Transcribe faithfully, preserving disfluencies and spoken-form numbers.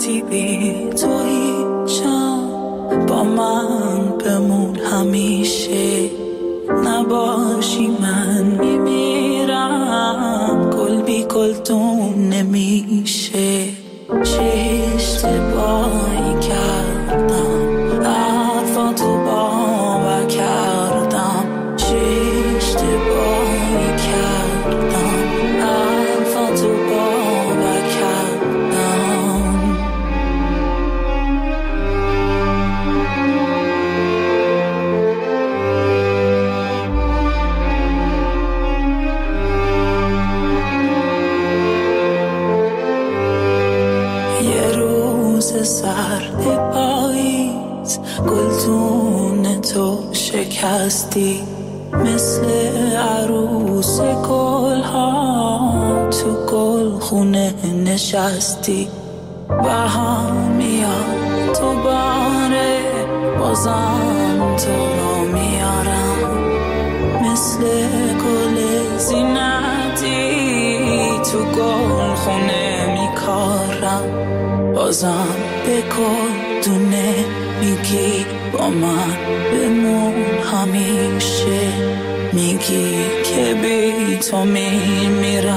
وقتی بی تو هیچم، با من بمون همیشه، نباشی من میمیرم، گل بی گلدون نمیشه. چه اشتباهی کردم حرفاتو باور کردم، چه اشتباهی کردم حرفاتو باور کردم. یه روز سرد پاییز گلدون تو شکستی، مثل عروس گلها تو گلخونه نشستی. بهم میاد تو باره، بازم تو رو میارم، مثل گل زینتی تو گلخونه میکارم. بازم به گلدونه میگی با من بمون همیشه، میگی که بی تو میمیرم.